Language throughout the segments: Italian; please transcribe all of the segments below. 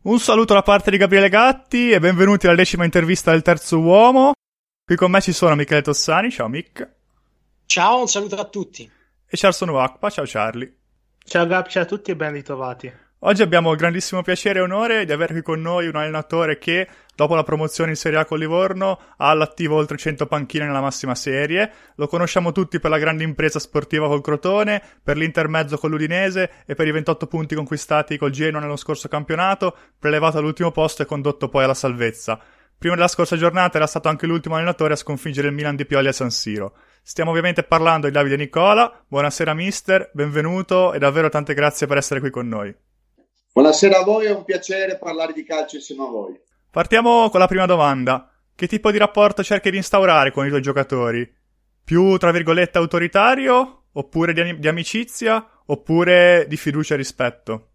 Un saluto da parte di Gabriele Gatti e benvenuti alla 10ª intervista del Terzo Uomo. Qui con me ci sono Michele Tossani, ciao Mick. Ciao, un saluto a tutti. E Charles Nuakpa, ciao Charlie. Ciao Gab, ciao a tutti e ben ritrovati. Oggi abbiamo il grandissimo piacere e onore di avere qui con noi un allenatore che, dopo la promozione in Serie A con Livorno, ha all'attivo oltre 100 panchine nella massima serie. Lo conosciamo tutti per la grande impresa sportiva col Crotone, per l'intermezzo con l'Udinese e per i 28 punti conquistati col Genoa nello scorso campionato, prelevato all'ultimo posto e condotto poi alla salvezza. Prima della scorsa giornata era stato anche l'ultimo allenatore a sconfiggere il Milan di Pioli a San Siro. Stiamo ovviamente parlando di Davide Nicola. Buonasera mister, benvenuto e davvero tante grazie per essere qui con noi. Buonasera a voi, è un piacere parlare di calcio insieme a voi. Partiamo con la prima domanda. Che tipo di rapporto cerchi di instaurare con i tuoi giocatori? Più, tra virgolette, autoritario? Oppure di amicizia? Oppure di fiducia e rispetto?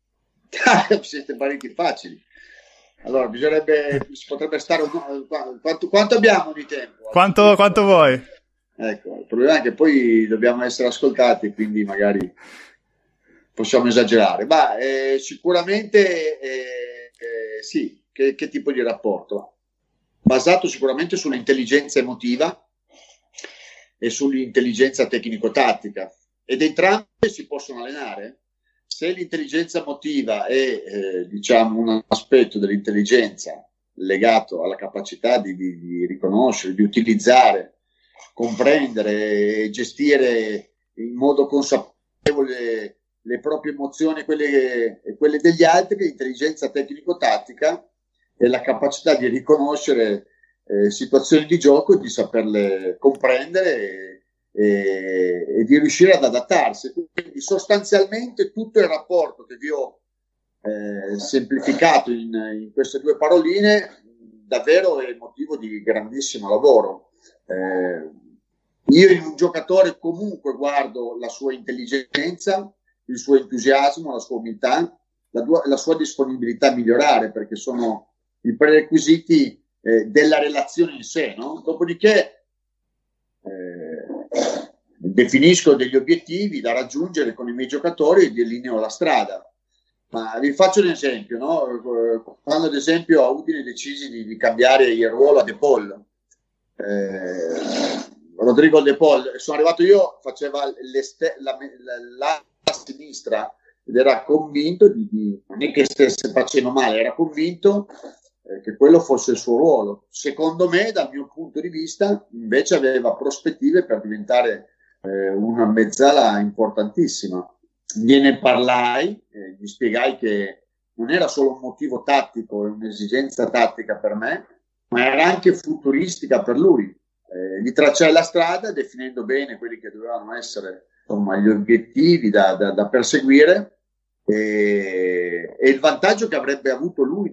Siete parenti facili. Allora, si potrebbe stare quanto abbiamo di tempo? Quanto vuoi? Ecco, il problema è che poi dobbiamo essere ascoltati, quindi magari possiamo esagerare, ma sicuramente sì, che tipo di rapporto? Basato sicuramente sull'intelligenza emotiva e sull'intelligenza tecnico-tattica, ed entrambe si possono allenare. Se l'intelligenza emotiva è diciamo un aspetto dell'intelligenza legato alla capacità di riconoscere, di utilizzare, comprendere e gestire in modo consapevole le proprie emozioni e quelle degli altri, l'intelligenza tecnico-tattica è la capacità di riconoscere situazioni di gioco, di saperle comprendere e di riuscire ad adattarsi. Quindi sostanzialmente tutto il rapporto che vi ho semplificato in queste due paroline davvero è motivo di grandissimo lavoro. Io in un giocatore comunque guardo la sua intelligenza, il suo entusiasmo, la sua umiltà, la sua disponibilità a migliorare, perché sono i prerequisiti della relazione in sé, no? Dopodiché definisco degli obiettivi da raggiungere con i miei giocatori e delineo la strada. Ma vi faccio un esempio, no? Quando ad esempio a Udine decisi di cambiare il ruolo a De Paul, Rodrigo De Paul, sono arrivato io, faceva la sinistra ed era convinto non è che stesse facendo male, era convinto che quello fosse il suo ruolo. Secondo me, dal mio punto di vista, invece aveva prospettive per diventare una mezzala importantissima. Gliene parlai, gli spiegai che non era solo un motivo tattico e un'esigenza tattica per me, ma era anche futuristica per lui. Gli tracciai la strada definendo bene quelli che dovevano essere, insomma, gli obiettivi da perseguire e il vantaggio che avrebbe avuto lui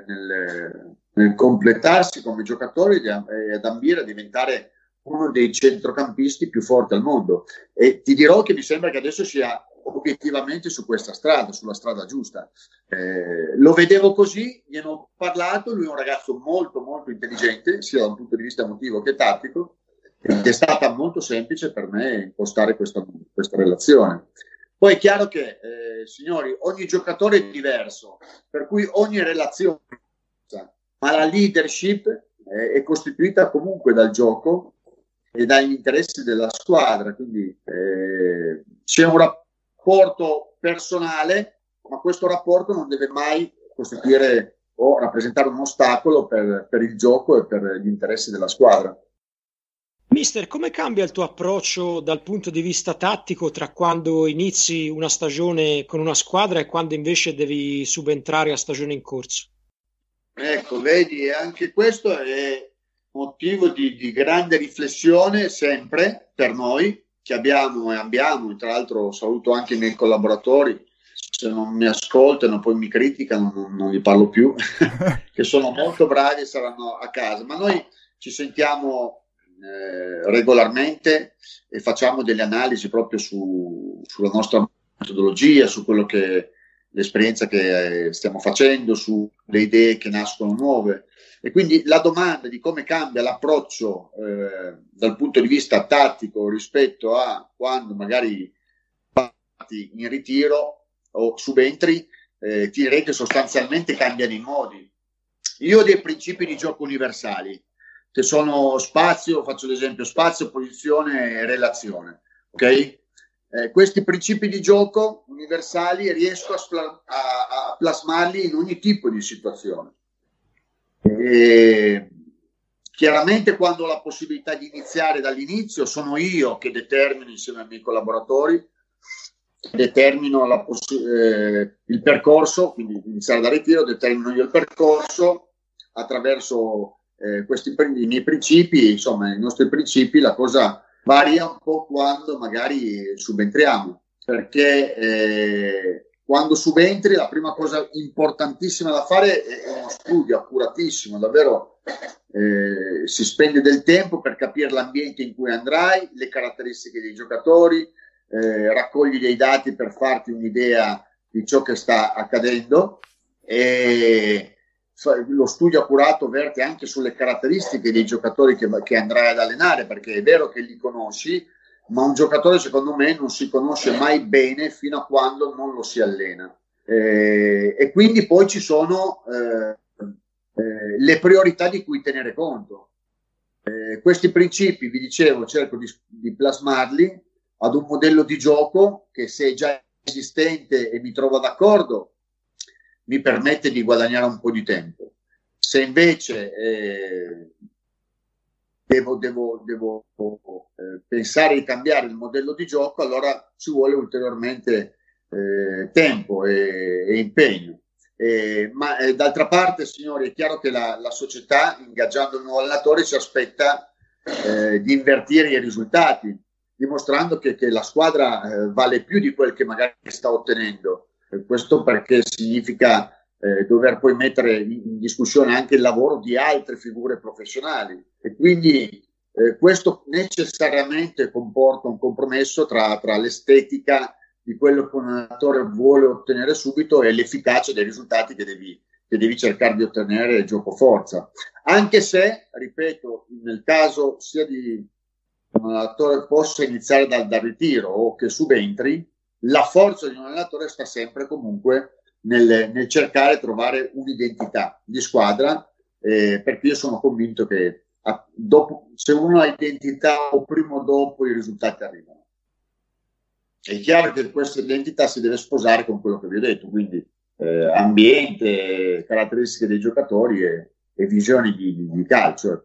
nel completarsi come giocatore e ad ambire a diventare uno dei centrocampisti più forti al mondo. E ti dirò che mi sembra che adesso sia obiettivamente su questa strada, sulla strada giusta. Lo vedevo così, gliene ho parlato, lui è un ragazzo molto molto intelligente, sia da un punto di vista emotivo che tattico, ed è stata molto semplice per me impostare questa relazione. Poi è chiaro che, signori, ogni giocatore è diverso, per cui ogni relazione, ma la leadership è costituita comunque dal gioco e dagli interessi della squadra, quindi c'è un rapporto personale, ma questo rapporto non deve mai costituire o rappresentare un ostacolo per il gioco e per gli interessi della squadra. Mister, come cambia il tuo approccio dal punto di vista tattico tra quando inizi una stagione con una squadra e quando invece devi subentrare a stagione in corso? Ecco, vedi, anche questo è motivo di grande riflessione sempre per noi che abbiamo, tra l'altro saluto anche i miei collaboratori, se non mi ascoltano poi mi criticano, non li parlo più, che sono molto bravi e saranno a casa, ma noi ci sentiamo regolarmente e facciamo delle analisi proprio sulla nostra metodologia, su quello che l'esperienza che stiamo facendo, sulle idee che nascono nuove. E quindi la domanda di come cambia l'approccio dal punto di vista tattico rispetto a quando magari parti in ritiro o subentri ti direi che sostanzialmente cambiano i modi. Io ho dei principi di gioco universali, che sono spazio, faccio l'esempio, spazio, posizione e relazione, ok? Questi principi di gioco universali riesco a plasmarli in ogni tipo di situazione. Chiaramente quando ho la possibilità di iniziare dall'inizio sono io che determino insieme ai miei collaboratori, determino il percorso, quindi iniziare da ritiro, determino io il percorso attraverso i miei principi, insomma i nostri principi. La cosa varia un po' quando magari subentriamo, perché quando subentri la prima cosa importantissima da fare è uno studio accuratissimo, davvero si spende del tempo per capire l'ambiente in cui andrai, le caratteristiche dei giocatori, raccogli dei dati per farti un'idea di ciò che sta accadendo, e lo studio accurato verte anche sulle caratteristiche dei giocatori che andrai ad allenare, perché è vero che li conosci, ma un giocatore secondo me non si conosce mai bene fino a quando non lo si allena, e quindi poi ci sono le priorità di cui tenere conto. Questi principi, vi dicevo, cerco di plasmarli ad un modello di gioco che, se è già esistente e mi trovo d'accordo, mi permette di guadagnare un po' di tempo. Se invece devo pensare di cambiare il modello di gioco, allora ci vuole ulteriormente tempo e impegno. Ma d'altra parte, signori, è chiaro che la società, ingaggiando il nuovo allenatore, ci aspetta di invertire i risultati, dimostrando che la squadra vale più di quel che magari sta ottenendo. Questo perché significa dover poi mettere in discussione anche il lavoro di altre figure professionali, e quindi questo necessariamente comporta un compromesso tra l'estetica di quello che un allenatore vuole ottenere subito e l'efficacia dei risultati che devi cercare di ottenere gioco forza. Anche se, ripeto, nel caso sia di un allenatore possa iniziare dal ritiro o che subentri, la forza di un allenatore sta sempre comunque nel cercare di trovare un'identità di squadra, perché io sono convinto che se uno ha identità, o prima o dopo i risultati arrivano. È chiaro che questa identità si deve sposare con quello che vi ho detto, quindi ambiente, caratteristiche dei giocatori e visioni di calcio.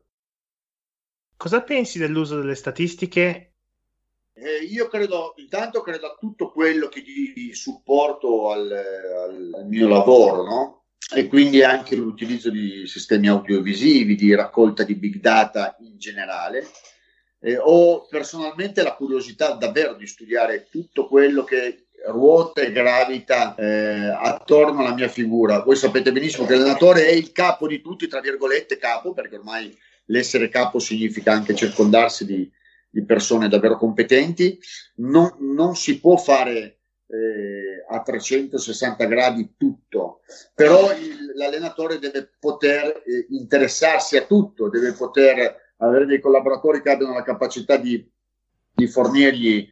Cosa pensi dell'uso delle statistiche? Io credo a tutto quello che di supporto al mio lavoro, no? E quindi anche l'utilizzo di sistemi audiovisivi, di raccolta di big data in generale. Ho personalmente la curiosità davvero di studiare tutto quello che ruota e gravita attorno alla mia figura. Voi sapete benissimo che l'allenatore è il capo di tutti, tra virgolette capo, perché ormai l'essere capo significa anche circondarsi di persone davvero competenti. Non si può fare a 360 gradi tutto, però l'allenatore deve poter interessarsi a tutto, deve poter avere dei collaboratori che abbiano la capacità di fornirgli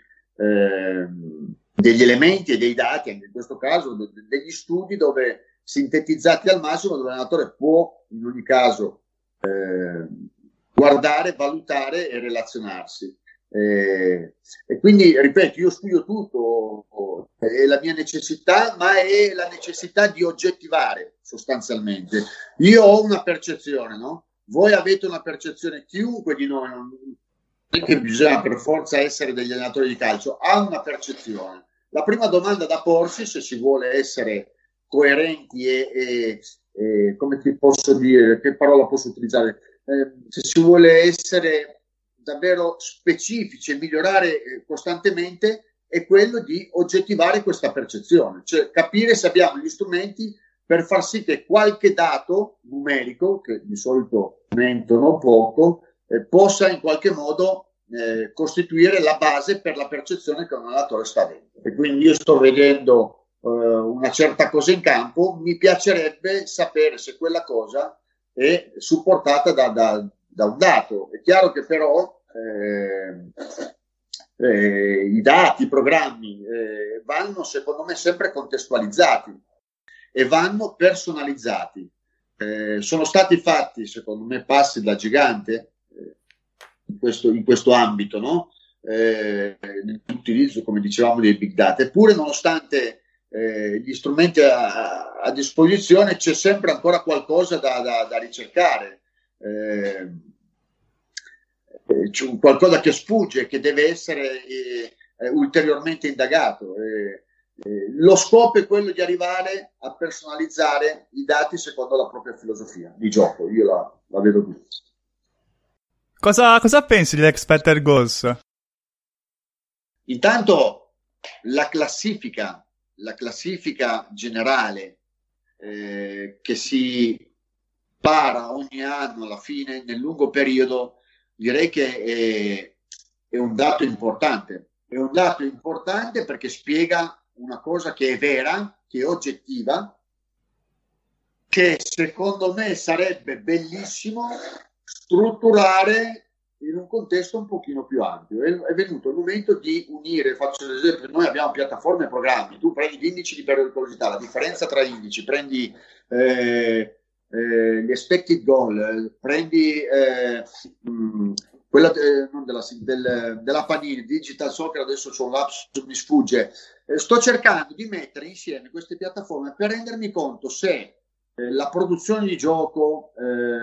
degli elementi e dei dati, anche in questo caso degli studi dove sintetizzati al massimo, dove l'allenatore può in ogni caso guardare, valutare e relazionarsi. E quindi, ripeto, io studio tutto, è la mia necessità, ma è la necessità di oggettivare sostanzialmente. Io ho una percezione, no? Voi avete una percezione, chiunque di noi, non è che bisogna per forza essere degli allenatori di calcio, ha una percezione. La prima domanda da porsi, se si vuole essere coerenti e come ti posso dire, che parola posso utilizzare, se si vuole essere davvero specifici e migliorare costantemente, è quello di oggettivare questa percezione, cioè capire se abbiamo gli strumenti per far sì che qualche dato numerico, che di solito mentono poco, possa in qualche modo costituire la base per la percezione che un allenatore sta avendo. E quindi io sto vedendo una certa cosa in campo, mi piacerebbe sapere se quella cosa è supportata da un dato. È chiaro che però i dati, i programmi vanno secondo me sempre contestualizzati. e vanno personalizzati. Sono stati fatti, secondo me, passi da gigante in questo ambito, no? Nell'utilizzo, come dicevamo, dei big data. Eppure, nonostante gli strumenti a disposizione, c'è sempre ancora qualcosa da ricercare, c'è qualcosa che sfugge, che deve essere ulteriormente indagato. Lo scopo è quello di arrivare a personalizzare i dati secondo la propria filosofia di gioco. Io la vedo così. Cosa pensi di Expected Goals? Intanto la classifica generale che si para ogni anno alla fine nel lungo periodo, direi che è un dato importante. È un dato importante perché spiega una cosa che è vera, che è oggettiva, che secondo me sarebbe bellissimo strutturare in un contesto un pochino più ampio. È venuto il momento di unire, faccio l'esempio, noi abbiamo piattaforme e programmi, tu prendi gli indici di pericolosità, la differenza tra indici, prendi gli expected goal, prendi quella non della Panini, Digital Soccer, adesso c'ho un lapsus, mi sfugge. Sto cercando di mettere insieme queste piattaforme per rendermi conto se la produzione di gioco,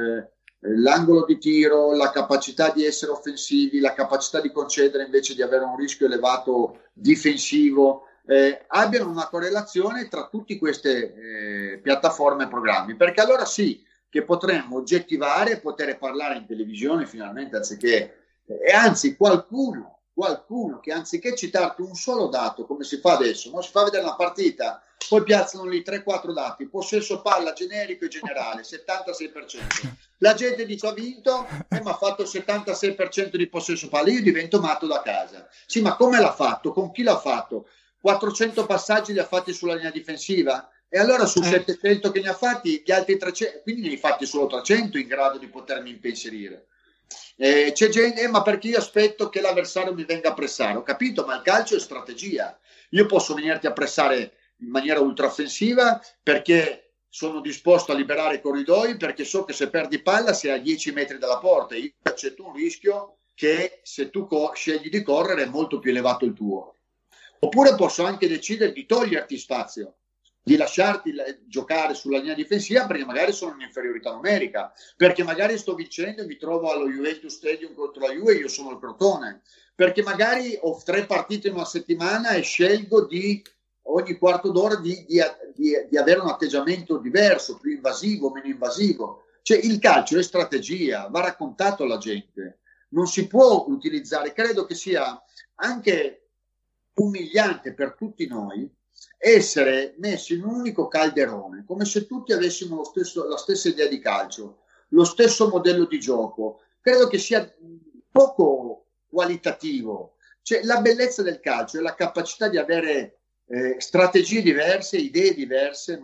l'angolo di tiro, la capacità di essere offensivi, la capacità di concedere invece di avere un rischio elevato difensivo, abbiano una correlazione tra tutte queste piattaforme e programmi, perché allora sì che potremmo oggettivare e poter parlare in televisione finalmente, anziché e anzi qualcuno che anziché citarti un solo dato come si fa adesso, non si fa vedere una partita, poi piazzano lì 3-4 dati, possesso palla generico e generale 76%, la gente dice ha vinto ma ha fatto il 76% di possesso palla, io divento matto da casa. Sì, ma come l'ha fatto? Con chi l'ha fatto? 400 passaggi li ha fatti sulla linea difensiva? E allora su 700 che ne ha fatti, gli altri 300, quindi ne hai fatti solo 300 in grado di potermi impensierire. C'è gente, ma perché io aspetto che l'avversario mi venga a pressare? Ho capito, ma il calcio è strategia. Io posso venirti a pressare in maniera ultraoffensiva perché sono disposto a liberare i corridoi, perché so che se perdi palla sei a 10 metri dalla porta e io accetto un rischio che se tu scegli di correre è molto più elevato il tuo. Oppure posso anche decidere di toglierti spazio, di lasciarti giocare sulla linea difensiva perché magari sono in inferiorità numerica, perché magari sto vincendo e mi trovo allo Juventus Stadium contro la Juve e io sono il Crotone, perché magari ho 3 partite in una settimana e scelgo di ogni quarto d'ora di avere un atteggiamento diverso, più invasivo, meno invasivo. Cioè il calcio è strategia, va raccontato alla gente, non si può utilizzare, credo che sia anche umiliante per tutti noi essere messi in un unico calderone, come se tutti avessimo la stessa idea di calcio, lo stesso modello di gioco. Credo che sia poco qualitativo. Cioè, la bellezza del calcio è la capacità di avere strategie diverse, idee diverse,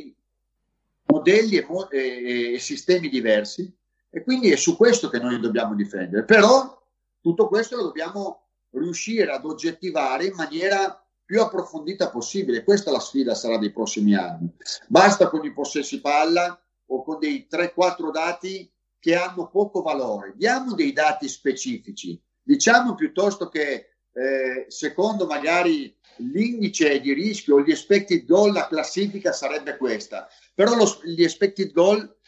modelli e sistemi diversi, e quindi è su questo che noi dobbiamo difendere. Però tutto questo lo dobbiamo riuscire ad oggettivare in maniera più approfondita possibile. Questa è la sfida, sarà dei prossimi anni. Basta con i possessi palla o con dei 3-4 dati che hanno poco valore. Diamo dei dati specifici. Diciamo piuttosto che secondo magari l'indice di rischio o gli expected goal, la classifica sarebbe questa. Però gli expected goal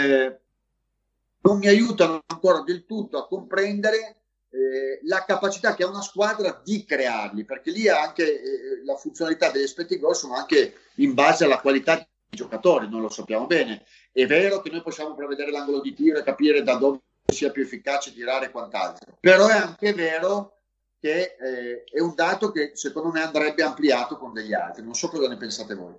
non mi aiutano ancora del tutto a comprendere la capacità che ha una squadra di crearli, perché lì anche la funzionalità degli expected goal sono anche in base alla qualità dei giocatori, non lo sappiamo bene. È vero che noi possiamo prevedere l'angolo di tiro e capire da dove sia più efficace tirare e quant'altro, però è anche vero che è un dato che secondo me andrebbe ampliato con degli altri. Non so cosa ne pensate voi.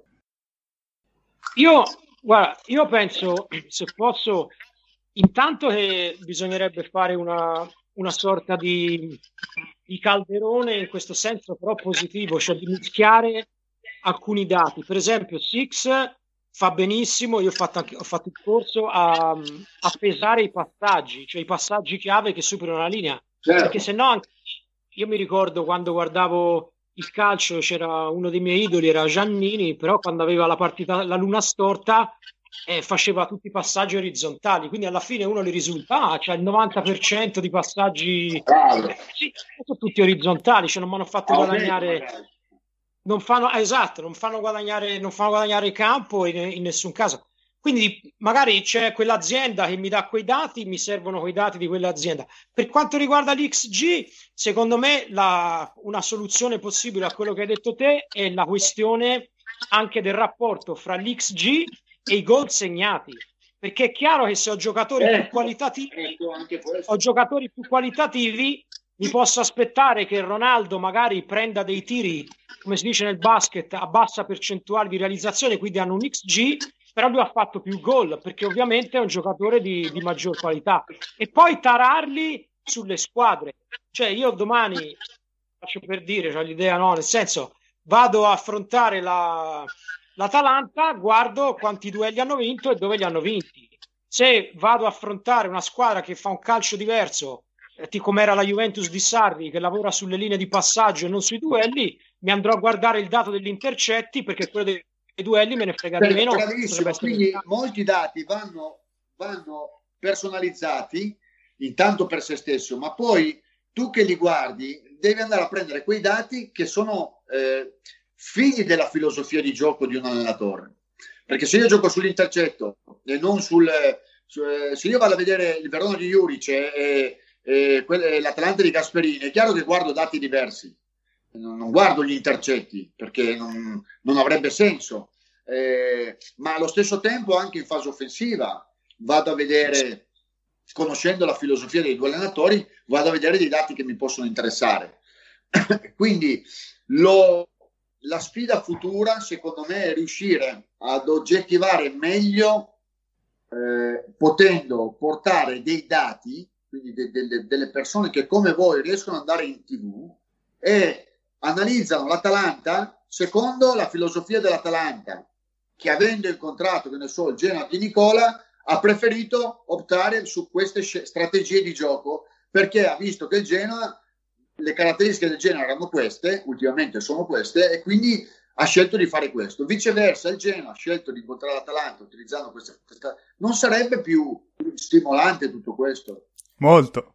Io penso, se posso, intanto che bisognerebbe fare una sorta di calderone in questo senso però positivo, cioè di mischiare alcuni dati. Per esempio Six fa benissimo, io ho fatto il corso a pesare i passaggi, cioè i passaggi chiave che superano la linea, certo. Perché se no anche io mi ricordo quando guardavo il calcio c'era uno dei miei idoli, era Giannini, però quando aveva la partita la luna storta faceva tutti i passaggi orizzontali, quindi alla fine uno gli risulta, c'è il 90% di passaggi sì, sono tutti orizzontali, cioè non mi hanno fatto guadagnare, non fanno, esatto, non fanno guadagnare il campo in nessun caso. Quindi magari c'è quell'azienda che mi dà quei dati, mi servono quei dati di quell'azienda. Per quanto riguarda l'XG, secondo me una soluzione possibile a quello che hai detto te è la questione anche del rapporto fra l'XG e i gol segnati. Perché è chiaro che se ho giocatori più qualitativi, mi posso aspettare che Ronaldo magari prenda dei tiri, come si dice nel basket, a bassa percentuale di realizzazione, quindi hanno un XG, però lui ha fatto più gol perché ovviamente è un giocatore di maggior qualità. E poi tararli sulle squadre. Cioè io domani, faccio per dire, ho l'idea, no, nel senso, vado a affrontare l'Atalanta, guardo quanti duelli hanno vinto e dove li hanno vinti. Se vado a affrontare una squadra che fa un calcio diverso, come era la Juventus di Sarri, che lavora sulle linee di passaggio e non sui duelli, mi andrò a guardare il dato degli intercetti, perché quello dei duelli me ne frega di meno. Bravissimo, quindi molti dati vanno personalizzati intanto per se stesso, ma poi tu che li guardi devi andare a prendere quei dati che sono figli della filosofia di gioco di un allenatore. Perché se io gioco sull'intercetto e non se io vado a vedere il Verona di Juric e l'Atalanta di Gasperini, è chiaro che guardo dati diversi, non guardo gli intercetti perché non avrebbe senso, ma allo stesso tempo anche in fase offensiva vado a vedere, conoscendo la filosofia dei due allenatori, vado a vedere dei dati che mi possono interessare. Quindi la sfida futura secondo me è riuscire ad oggettivare meglio, potendo portare dei dati, quindi delle persone che come voi riescono ad andare in TV e analizzano l'Atalanta secondo la filosofia dell'Atalanta, che avendo incontrato, che ne so, il Genoa di Nicola, ha preferito optare su queste strategie di gioco perché ha visto che il Genoa, le caratteristiche del Genoa erano queste, ultimamente sono queste, e quindi ha scelto di fare questo. Viceversa, il Genoa ha scelto di incontrare l'Atalanta utilizzando questa. Non sarebbe più stimolante tutto questo? Molto.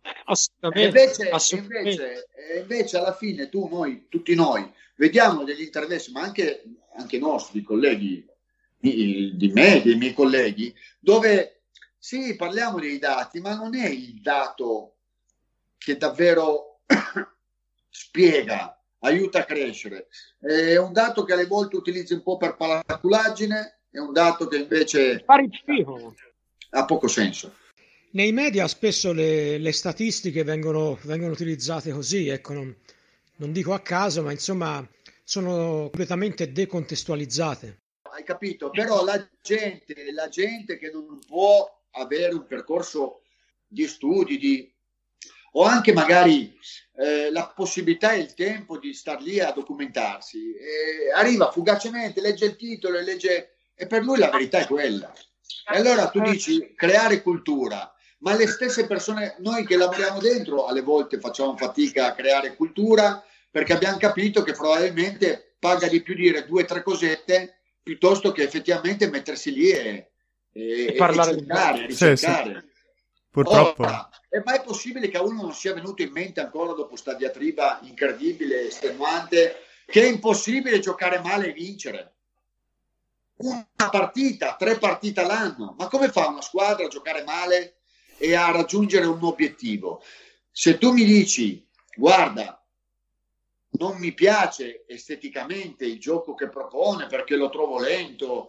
Invece alla fine tutti noi vediamo degli interessi, ma anche nostri colleghi, di me, dei miei colleghi, dove sì, parliamo dei dati, ma non è il dato che davvero spiega, aiuta a crescere. È un dato che alle volte utilizzi un po' per paraculaggine, è un dato che invece ha poco senso. Nei media spesso le statistiche vengono utilizzate così, ecco, non dico a caso, ma insomma sono completamente decontestualizzate. Hai capito? Però la gente che non può avere un percorso di studi, o anche magari la possibilità e il tempo di star lì a documentarsi, arriva fugacemente, legge il titolo e per lui la verità è quella. E allora tu dici creare cultura, ma le stesse persone, noi che lavoriamo dentro, alle volte facciamo fatica a creare cultura perché abbiamo capito che probabilmente paga di più dire 2 o 3 cosette piuttosto che effettivamente mettersi lì e parlare, ricercare. Sì. Purtroppo. È mai possibile che a uno non sia venuto in mente ancora dopo sta diatriba incredibile, estenuante, che è impossibile giocare male e vincere? Una partita, 3 partite all'anno, ma come fa una squadra a giocare male e a raggiungere un obiettivo? Se tu mi dici, guarda, non mi piace esteticamente il gioco che propone perché lo trovo lento,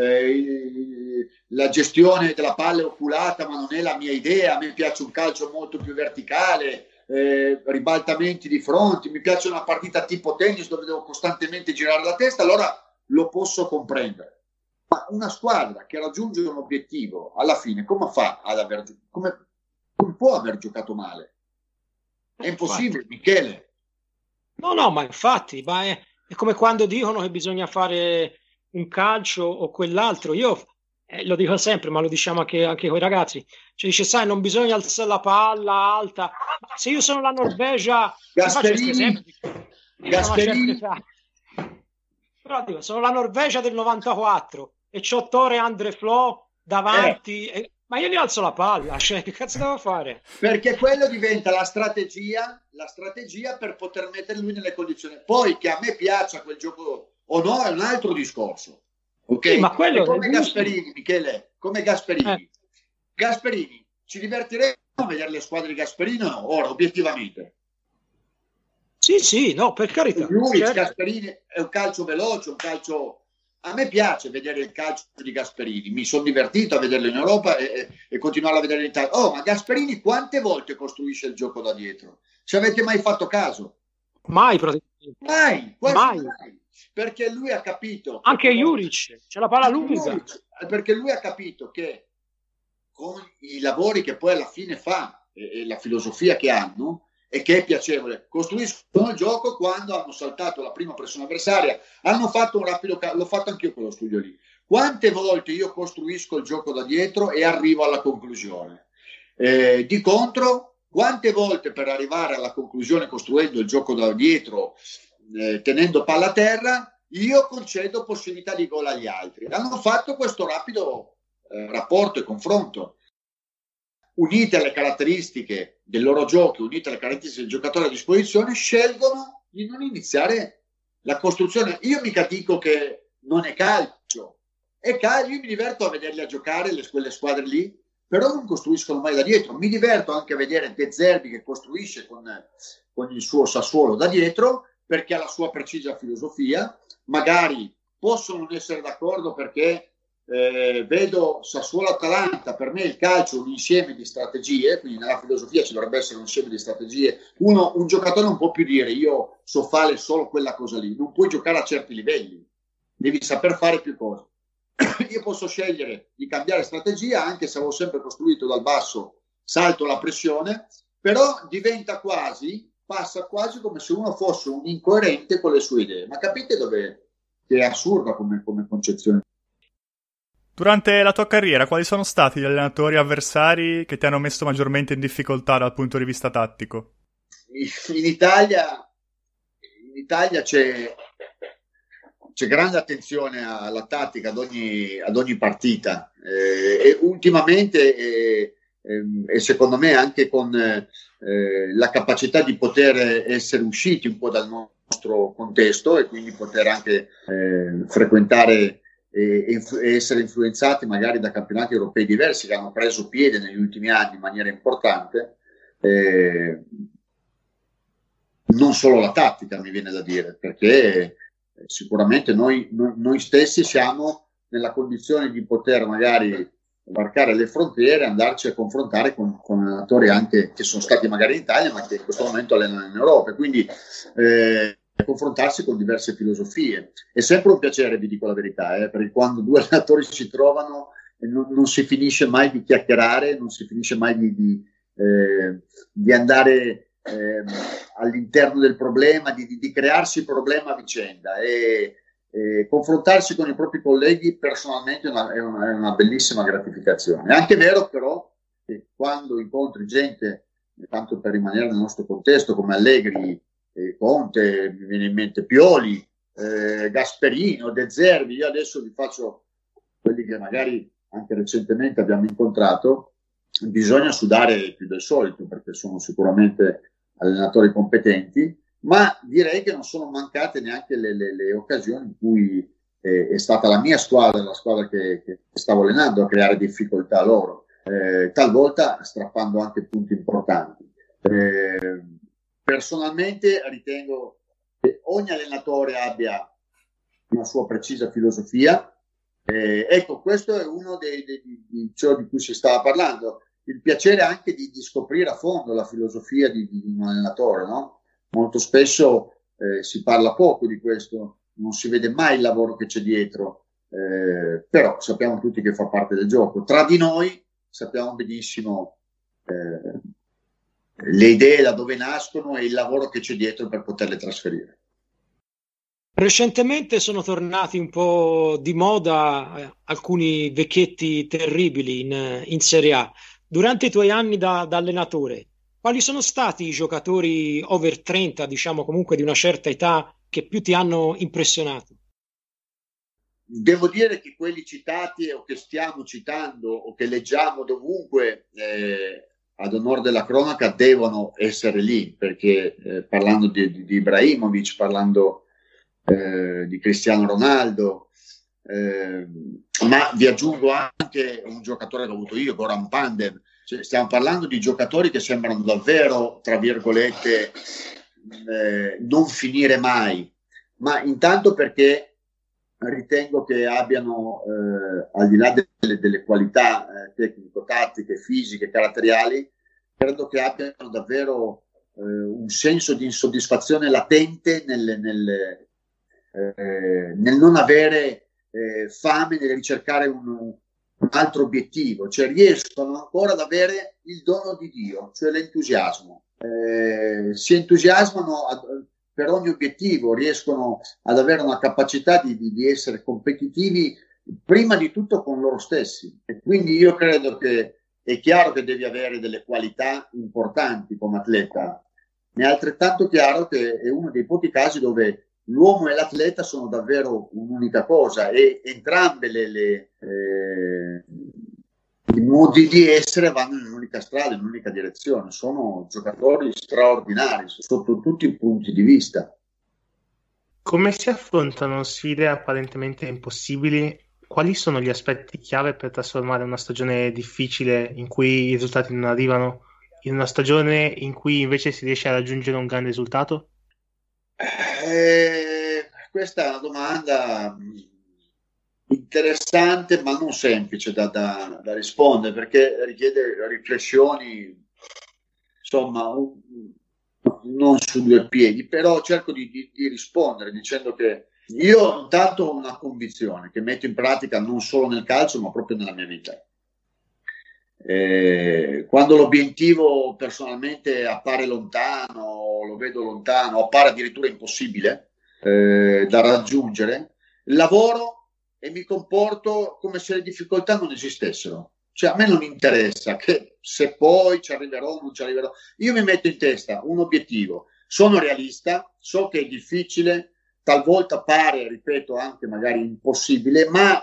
la gestione della palla è oculata, ma non è la mia idea, a me piace un calcio molto più verticale, ribaltamenti di fronti, mi piace una partita tipo tennis dove devo costantemente girare la testa, allora lo posso comprendere. Ma una squadra che raggiunge un obiettivo alla fine come fa come può aver giocato male? È impossibile, Michele. No, ma infatti, è come quando dicono che bisogna fare un calcio o quell'altro. Io lo dico sempre, ma lo diciamo anche con i ragazzi. Ci dice, sai, non bisogna alzare la palla alta. Se io sono la Norvegia, Gasperini, Gasperini. Però dico, sono la Norvegia del 94 e c'ho Tore Andre Flo davanti, ma io gli alzo la palla, cioè che cazzo devo fare? Perché quello diventa la strategia per poter mettere lui nelle condizioni. Poi che a me piaccia quel gioco o no è un altro discorso. Ok? Sì, ma quello è come Gasperini, Michele, come Gasperini. Gasperini, ci divertiremo a vedere le squadre di Gasperini o no? Ora, obiettivamente. Sì, no, per carità. Juric, Gasperini è un calcio veloce, un calcio... A me piace vedere il calcio di Gasperini, mi sono divertito a vederlo in Europa e continuare a vedere in Italia. Oh, ma Gasperini quante volte costruisce il gioco da dietro? Ci avete mai fatto caso? Mai. Mai. Perché lui ha capito... Anche Juric, c'è la palla lunga. Perché lui ha capito che con i lavori che poi alla fine fa e la filosofia che hanno, e che è piacevole, costruiscono il gioco quando hanno saltato la prima pressione avversaria, hanno fatto un rapido l'ho fatto anch'io quello studio lì. Quante volte io costruisco il gioco da dietro e arrivo alla conclusione? Di contro, quante volte per arrivare alla conclusione costruendo il gioco da dietro, tenendo palla a terra, io concedo possibilità di gol agli altri? Hanno fatto questo rapido rapporto e confronto. Unite alle caratteristiche del loro gioco, unite alle caratteristiche del giocatore a disposizione, scelgono di non iniziare la costruzione. Io mica dico che non è calcio, io mi diverto a vederli a giocare quelle squadre lì, però non costruiscono mai da dietro. Mi diverto anche a vedere De Zerbi che costruisce con il suo Sassuolo da dietro, perché ha la sua precisa filosofia. Magari posso non essere d'accordo perché vedo Sassuolo-Atalanta, per me il calcio è un insieme di strategie, quindi nella filosofia ci dovrebbe essere un insieme di strategie. Un giocatore non può più dire io so fare solo quella cosa lì, non puoi giocare a certi livelli, devi saper fare più cose. Io posso scegliere di cambiare strategia, anche se avevo sempre costruito dal basso, salto la pressione, però passa quasi come se uno fosse un incoerente con le sue idee. Ma capite dove è assurda come concezione? Durante la tua carriera, quali sono stati gli allenatori avversari che ti hanno messo maggiormente in difficoltà dal punto di vista tattico? In Italia c'è grande attenzione alla tattica ad ogni partita e ultimamente e secondo me anche con la capacità di poter essere usciti un po' dal nostro contesto e quindi poter anche frequentare e essere influenzati magari da campionati europei diversi che hanno preso piede negli ultimi anni in maniera importante, non solo la tattica mi viene da dire, perché sicuramente noi stessi siamo nella condizione di poter magari varcare le frontiere, andarci a confrontare con allenatori anche che sono stati magari in Italia ma che in questo momento allenano in Europa, quindi confrontarsi con diverse filosofie. È sempre un piacere, vi dico la verità, perché quando due allenatori si trovano non si finisce mai di chiacchierare, non si finisce mai di andare all'interno del problema, di crearsi il problema a vicenda e confrontarsi con i propri colleghi personalmente è una bellissima gratificazione. È anche vero però che quando incontri gente, tanto per rimanere nel nostro contesto, come Allegri, Conte, mi viene in mente Pioli, Gasperino, De Zerbi, io adesso vi faccio quelli che magari anche recentemente abbiamo incontrato, bisogna sudare più del solito perché sono sicuramente allenatori competenti, ma direi che non sono mancate neanche le occasioni in cui è stata la mia squadra, la squadra che stavo allenando, a creare difficoltà a loro, talvolta strappando anche punti importanti. Personalmente ritengo che ogni allenatore abbia una sua precisa filosofia. Ecco, questo è uno di ciò di cui si stava parlando, il piacere anche di scoprire a fondo la filosofia di un allenatore, no? Molto spesso si parla poco di questo, non si vede mai il lavoro che c'è dietro, però sappiamo tutti che fa parte del gioco. Tra di noi sappiamo benissimo le idee da dove nascono e il lavoro che c'è dietro per poterle trasferire. Recentemente sono tornati un po' di moda alcuni vecchietti terribili in Serie A. Durante i tuoi anni da allenatore, quali sono stati i giocatori over 30, diciamo comunque di una certa età, che più ti hanno impressionato? Devo dire che quelli citati o che stiamo citando o che leggiamo dovunque, ad onore della cronaca, devono essere lì, perché parlando di Ibrahimovic, parlando di Cristiano Ronaldo, ma vi aggiungo anche un giocatore che ho avuto io, Goran Pandev. Cioè, stiamo parlando di giocatori che sembrano davvero, tra virgolette, non finire mai, ma intanto perché ritengo che abbiano, al di là delle qualità tecnico-tattiche, fisiche, caratteriali, credo che abbiano davvero un senso di insoddisfazione latente nel non avere fame nel ricercare un altro obiettivo, cioè riescono ancora ad avere il dono di Dio, cioè l'entusiasmo. Si entusiasmano per ogni obiettivo, riescono ad avere una capacità di essere competitivi prima di tutto con loro stessi. E quindi io credo che è chiaro che devi avere delle qualità importanti come atleta, ma è altrettanto chiaro che è uno dei pochi casi dove l'uomo e l'atleta sono davvero un'unica cosa e entrambe i modi di essere vanno in un'unica strada, in un'unica direzione. Sono giocatori straordinari sotto tutti i punti di vista. Come si affrontano sfide apparentemente impossibili? Quali sono gli aspetti chiave per trasformare una stagione difficile in cui i risultati non arrivano in una stagione in cui invece si riesce a raggiungere un grande risultato? Questa è una domanda interessante ma non semplice da rispondere, perché richiede riflessioni, insomma, non su due piedi, però cerco di rispondere dicendo che io intanto ho una convinzione che metto in pratica non solo nel calcio ma proprio nella mia vita. Quando l'obiettivo personalmente appare lontano, lo vedo lontano, appare addirittura impossibile da raggiungere, lavoro e mi comporto come se le difficoltà non esistessero. Cioè a me non interessa che se poi ci arriverò o non ci arriverò, io mi metto in testa un obiettivo, sono realista, so che è difficile, talvolta pare, ripeto, anche magari impossibile, ma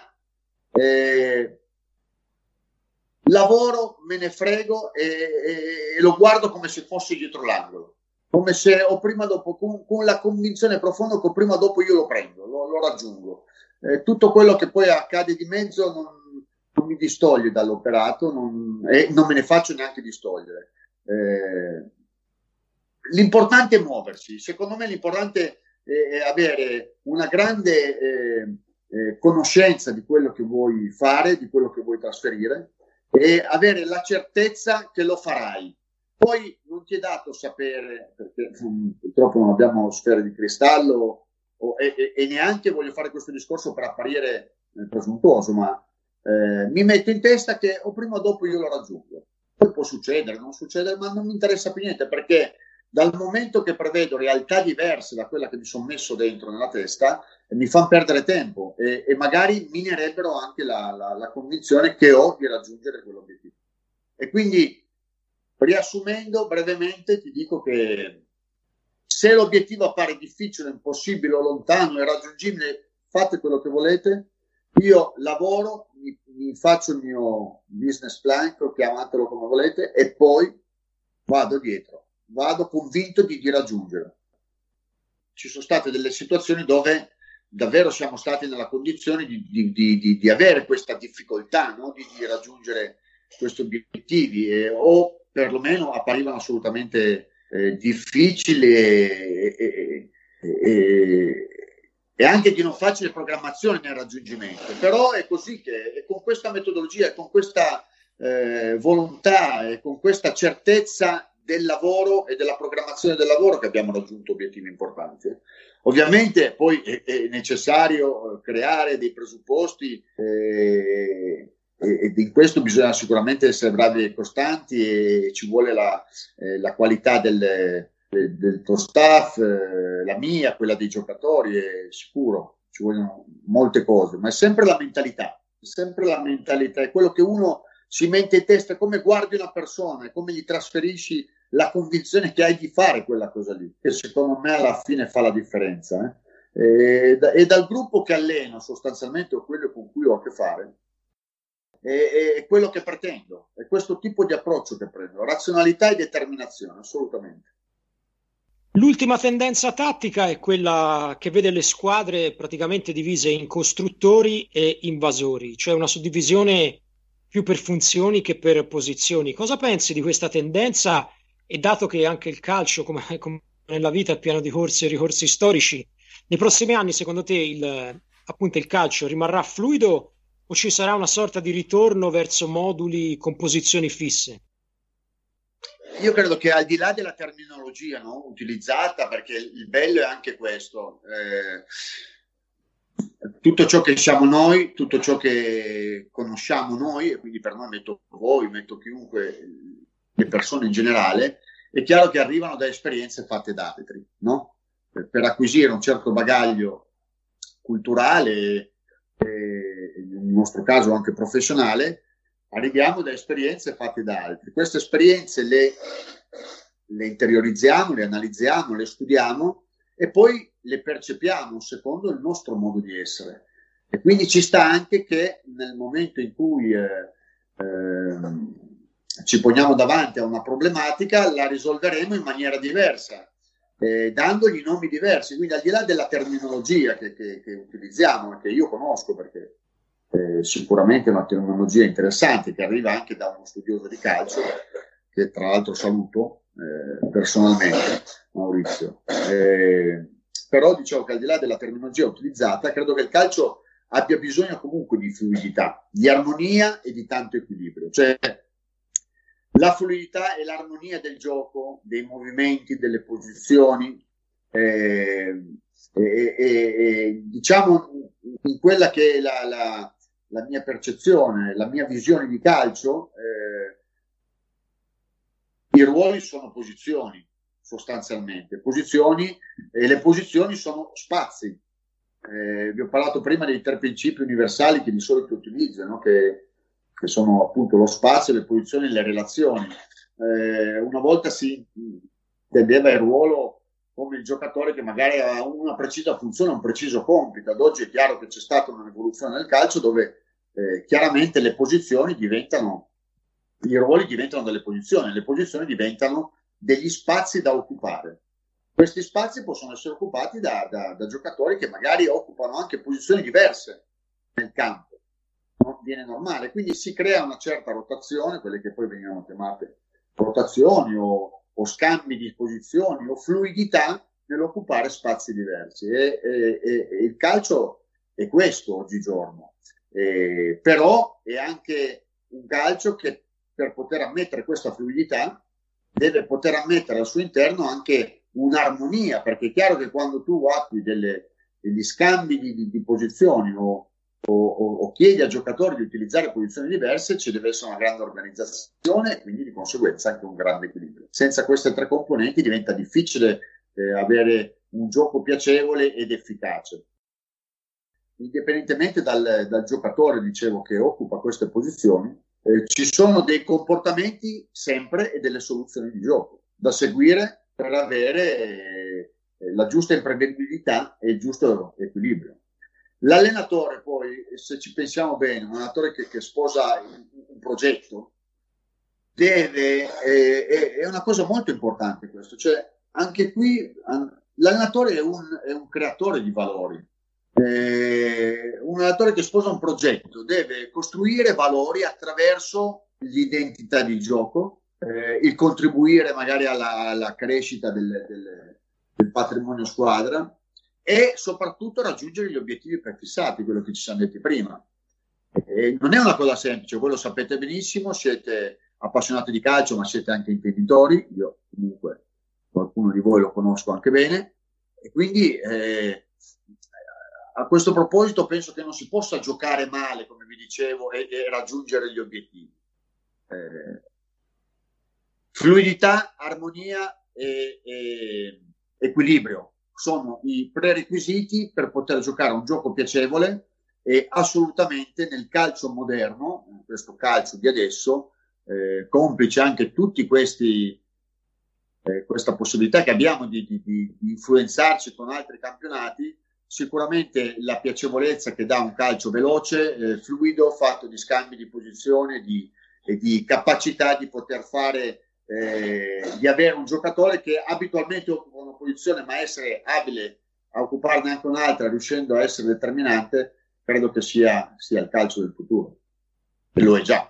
lavoro, me ne frego e lo guardo come se fossi dietro l'angolo, come se o prima o dopo, con la convinzione profonda che prima o dopo io lo prendo, lo raggiungo. Tutto quello che poi accade di mezzo non mi distoglie dall'operato e non me ne faccio neanche distogliere. L'importante è muoversi, secondo me l'importante è avere una grande conoscenza di quello che vuoi fare, di quello che vuoi trasferire e avere la certezza che lo farai. Poi non ti è dato sapere, perché purtroppo non abbiamo sfere di cristallo e neanche voglio fare questo discorso per apparire presuntuoso, ma mi metto in testa che o prima o dopo io lo raggiungo. Poi può succedere, non succedere, ma non mi interessa più niente, perché dal momento che prevedo realtà diverse da quella che mi sono messo dentro nella testa, mi fanno perdere tempo e magari minerebbero anche la convinzione che ho di raggiungere quell'obiettivo. E quindi, riassumendo brevemente, ti dico che se l'obiettivo appare difficile, impossibile o lontano, irraggiungibile, fate quello che volete. Io lavoro, mi faccio il mio business plan, chiamatelo come volete, e poi vado dietro. Vado convinto di raggiungerlo. Ci sono state delle situazioni dove davvero siamo stati nella condizione di avere questa difficoltà, no? di raggiungere questi obiettivi o perlomeno apparivano assolutamente difficili e anche di non facile programmazione nel raggiungimento. Però è così che è con questa metodologia, con questa volontà e con questa certezza del lavoro e della programmazione del lavoro che abbiamo raggiunto obiettivi importanti. Ovviamente poi è necessario creare dei presupposti e in questo bisogna sicuramente essere bravi e costanti e ci vuole la qualità del tuo staff, la mia, quella dei giocatori, è sicuro, ci vogliono molte cose, ma è sempre la mentalità, è quello che uno si mette in testa, come guardi una persona e come gli trasferisci la convinzione che hai di fare quella cosa lì, che secondo me alla fine fa la differenza. E dal gruppo che alleno sostanzialmente, o quello con cui ho a che fare, è quello che pretendo, è questo tipo di approccio che prendo, razionalità e determinazione, assolutamente. L'ultima tendenza tattica è quella che vede le squadre praticamente divise in costruttori e invasori, cioè una suddivisione più per funzioni che per posizioni. Cosa pensi di questa tendenza? E dato che anche il calcio, come nella vita, è pieno di corse e ricorsi storici, nei prossimi anni, secondo te, appunto il calcio rimarrà fluido o ci sarà una sorta di ritorno verso moduli con posizioni fisse? Io credo che al di là della terminologia, no, utilizzata, perché il bello è anche questo, tutto ciò che siamo noi, tutto ciò che conosciamo noi, e quindi per noi metto voi, metto chiunque, le persone in generale, è chiaro che arrivano da esperienze fatte da altri, no? Per acquisire un certo bagaglio culturale, nel nostro caso anche professionale, arriviamo da esperienze fatte da altri. Queste esperienze le interiorizziamo, le analizziamo, le studiamo e poi le percepiamo secondo il nostro modo di essere. E quindi ci sta anche che nel momento in cui ci poniamo davanti a una problematica, la risolveremo in maniera diversa, dandogli nomi diversi. Quindi al di là della terminologia che utilizziamo, che io conosco perché sicuramente è una terminologia interessante che arriva anche da uno studioso di calcio, che tra l'altro saluto personalmente, Maurizio. Però dicevo che al di là della terminologia utilizzata, credo che il calcio abbia bisogno comunque di fluidità, di armonia e di tanto equilibrio. Cioè la fluidità e l'armonia del gioco, dei movimenti, delle posizioni, diciamo in quella che è la mia percezione, la mia visione di calcio, i ruoli sono posizioni, sostanzialmente, posizioni, e le posizioni sono spazi. Vi ho parlato prima dei 3 principi universali che di solito utilizzo, no? che sono appunto lo spazio, le posizioni e le relazioni. Una volta si intendeva il ruolo come il giocatore che magari ha una precisa funzione, un preciso compito. Ad oggi è chiaro che c'è stata un'evoluzione nel calcio dove chiaramente le posizioni diventano, i ruoli diventano delle posizioni, le posizioni diventano degli spazi da occupare. Questi spazi possono essere occupati da giocatori che magari occupano anche posizioni diverse nel campo. No? Viene normale, quindi si crea una certa rotazione, quelle che poi vengono chiamate rotazioni o scambi di posizioni o fluidità nell'occupare spazi diversi. E il calcio è questo oggigiorno, però è anche un calcio che per poter ammettere questa fluidità deve poter ammettere al suo interno anche un'armonia, perché è chiaro che quando tu attui degli scambi di posizioni o chiedi a giocatori di utilizzare posizioni diverse, ci deve essere una grande organizzazione e quindi di conseguenza anche un grande equilibrio. Senza queste 3 componenti diventa difficile avere un gioco piacevole ed efficace. Indipendentemente dal giocatore, dicevo, che occupa queste posizioni, ci sono dei comportamenti sempre e delle soluzioni di gioco da seguire per avere la giusta imprevedibilità e il giusto equilibrio. L'allenatore poi, se ci pensiamo bene, un allenatore che sposa un progetto è una cosa molto importante questo, cioè anche qui l'allenatore è un creatore di valori. Un allenatore che sposa un progetto deve costruire valori attraverso l'identità di gioco, il contribuire magari alla crescita del patrimonio squadra e soprattutto raggiungere gli obiettivi prefissati, quello che ci siamo detti prima. Non è una cosa semplice, voi lo sapete benissimo, siete appassionati di calcio ma siete anche intenditori, io comunque qualcuno di voi lo conosco anche bene e quindi a questo proposito penso che non si possa giocare male, come vi dicevo, e raggiungere gli obiettivi. Fluidità, armonia e equilibrio sono i prerequisiti per poter giocare un gioco piacevole e assolutamente nel calcio moderno, in questo calcio di adesso, complice anche tutti questi questa possibilità che abbiamo di influenzarci con altri campionati, sicuramente la piacevolezza che dà un calcio veloce, fluido, fatto di scambi di posizione e di capacità di poter fare, di avere un giocatore che abitualmente occupa una posizione, ma essere abile a occuparne anche un'altra, riuscendo a essere determinante, credo che sia il calcio del futuro, e lo è già.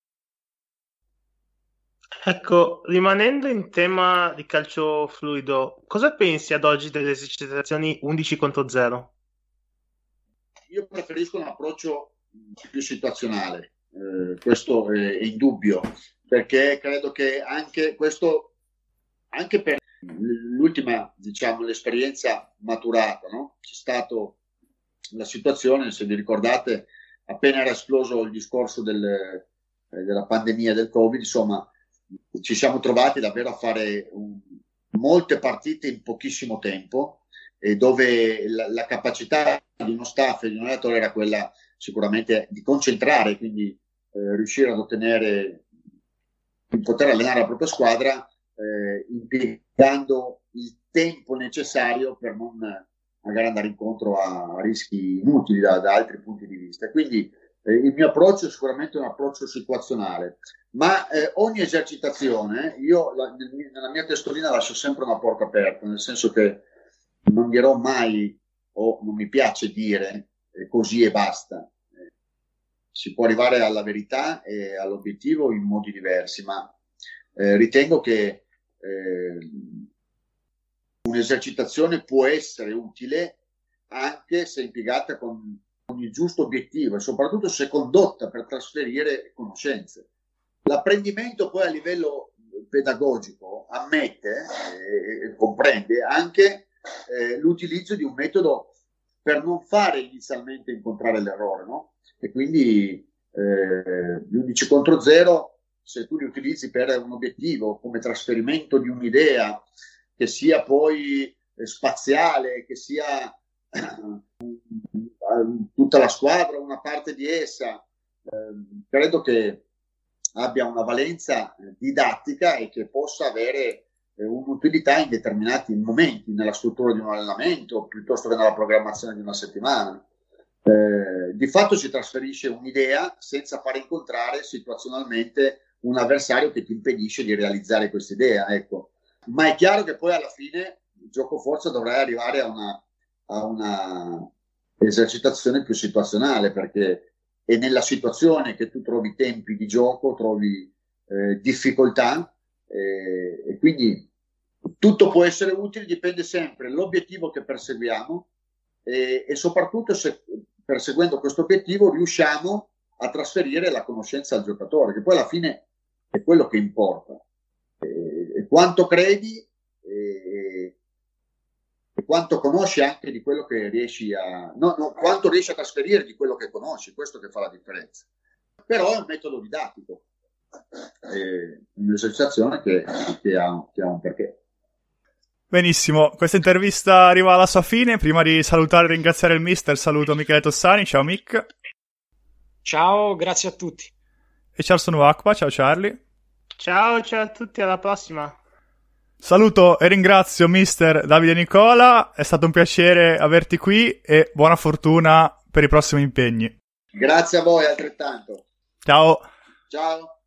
Ecco, rimanendo in tema di calcio fluido, cosa pensi ad oggi delle esercitazioni 11 contro 0? Io preferisco un approccio più situazionale, questo è indubbio, perché credo che anche questo, anche per l'ultima, diciamo, l'esperienza maturata, no? C'è stata la situazione, se vi ricordate, appena era esploso il discorso della pandemia del Covid, insomma, ci siamo trovati davvero a fare molte partite in pochissimo tempo, e dove la capacità di uno staff e di un allenatore era quella sicuramente di concentrare, quindi riuscire ad ottenere, di poter allenare la propria squadra, impiegando il tempo necessario per non magari andare incontro a rischi inutili da altri punti di vista. Quindi il mio approccio è sicuramente un approccio situazionale, ma ogni esercitazione, io nella mia testolina lascio sempre una porta aperta, nel senso che non dirò mai, o non mi piace dire così e basta. Si può arrivare alla verità e all'obiettivo in modi diversi, ma ritengo che un'esercitazione può essere utile anche se impiegata con il giusto obiettivo e soprattutto se condotta per trasferire conoscenze. L'apprendimento poi a livello pedagogico ammette e comprende anche l'utilizzo di un metodo per non fare inizialmente incontrare l'errore, no? E quindi gli 11 contro 0, se tu li utilizzi per un obiettivo come trasferimento di un'idea che sia poi spaziale, che sia tutta la squadra, una parte di essa, credo che abbia una valenza didattica e che possa avere un'utilità in determinati momenti nella struttura di un allenamento piuttosto che nella programmazione di una settimana. Di fatto si trasferisce un'idea senza fare incontrare situazionalmente un avversario che ti impedisce di realizzare questa idea, ecco. Ma è chiaro che poi alla fine il gioco forza dovrà arrivare a una esercitazione più situazionale, perché è nella situazione che tu trovi tempi di gioco, trovi difficoltà, e quindi tutto può essere utile, dipende sempre dall'obiettivo che perseguiamo e soprattutto se perseguendo questo obiettivo riusciamo a trasferire la conoscenza al giocatore, che poi alla fine è quello che importa. E quanto credi e quanto conosci anche di quello che riesci quanto riesci a trasferire di quello che conosci, questo che fa la differenza. Però è un metodo didattico, è un'esercitazione che ha un perché. Benissimo, questa intervista arriva alla sua fine. Prima di salutare e ringraziare il mister, saluto Michele Tossani. Ciao Mick. Ciao, grazie a tutti. E Charles Nuacqua, ciao Charlie. Ciao a tutti, alla prossima. Saluto e ringrazio mister Davide Nicola, è stato un piacere averti qui e buona fortuna per i prossimi impegni. Grazie a voi altrettanto. Ciao. Ciao.